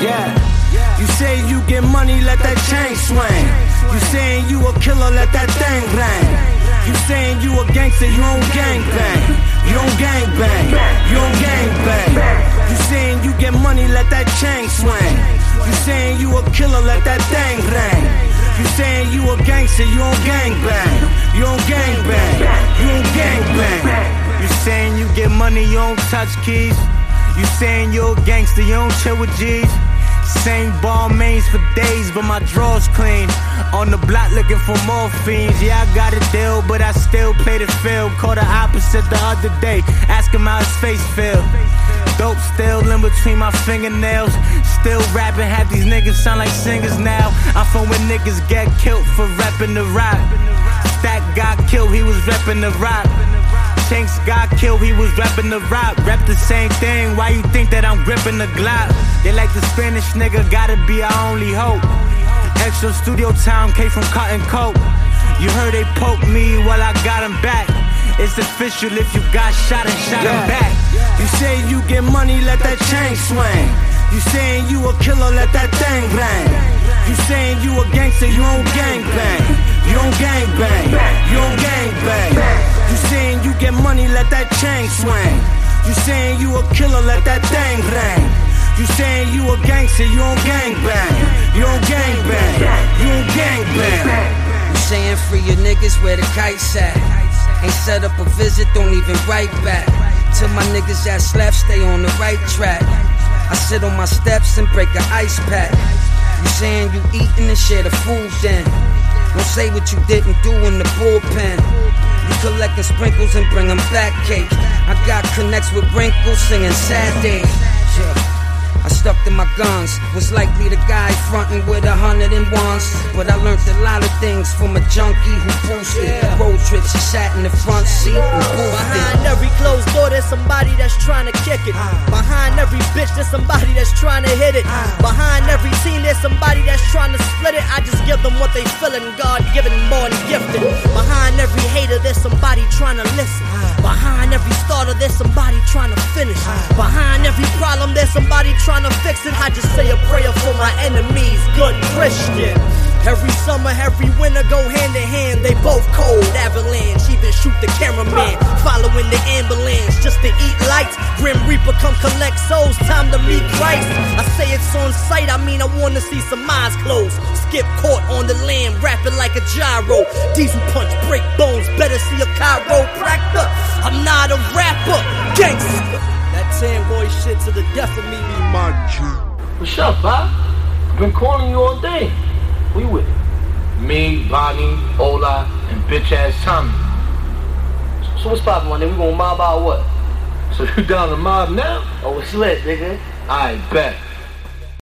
Yeah. You say you get money, let that chain swing. You saying you a killer, let that thing bang. You saying you a gangster, you don't gang bang. You don't gang bang. You don't gang bang. You saying you get money, let that chain swing. You saying you a killer, let that thing bang. You saying you a gangster, you don't gang bang. You don't gang bang. You don't gang bang. You saying you get money, you don't touch keys. You saying you a gangster, you don't chill with G's. Same ball mains for days, but my drawers clean. On the block looking for more fiends. Yeah, I got a deal, but I still play the field. Caught the opposite the other day, ask him how his face feel. Dope still in between my fingernails. Still rapping, half these niggas sound like singers now. I'm from when niggas get killed for rapping the rock. Stack got killed, he was rapping the rock. Shanks got killed, he was rapping the rock. Rap the same thing, why you think that I'm gripping the Glock? They like the Spanish nigga, gotta be our only hope. Extra studio time came from cutting coke. You heard they poke me while I got him back. It's official if you got shot and shot him back. You say you get money, let that chain swing. You saying you a killer, let that thing bang. You saying you a gangster, you don't gang bang. You don't gang bang. You don't gang bang. You saying you get money, let that chain swing. You saying you a killer, let that thing bang. You saying you a gangster, you don't gang bang. You don't gang bang. You don't gang bang. You saying free your niggas where the kites at. Ain't set up a visit, don't even write back. Till my niggas that slept stay on the right track. I sit on my steps and break an ice pack. You saying you eatin' and share the food then. Don't say what you didn't do in the bullpen. You collecting sprinkles and bring them back cake. I got connects with wrinkles singing sad days. Yeah. I stuck to my guns, was likely the guy frontin' with 101s. But I learned a lot of things from a junkie who boosted. Road trips, he sat in the front seat and boosted. Behind every closed door, there's somebody that's trying to kick it. Behind every bitch, there's somebody that's trying to hit it. Behind every team, there's somebody that's trying to split it. I just give them what they feelin', God given more than gifted. Behind every hater, there's somebody trying to listen. Behind every starter, there's somebody trying to finish. Behind every problem, there's somebody trying to fix it. I just say a prayer for my enemies, good Christian. Every summer, every winter go hand in hand. They both cold, avalanche, even shoot the cameraman. Following the ambulance just to eat lights. Grim Reaper come collect souls, time to meet Christ. I say it's on sight, I mean I wanna see some eyes closed. Skip court on the land, rapping like a gyro. Diesel punch, break bones, better see a chiropractor. I'm not a rapper, gangster. That tan boy shit to the death of me. My G. What's up, Bob? I've been calling you all day. Who you with? Me, Bonnie, Ola, and bitch ass Tommy. So what's poppin', my nigga? We gon' mob out what? So you down to mob now? Oh, it's lit, nigga. I bet.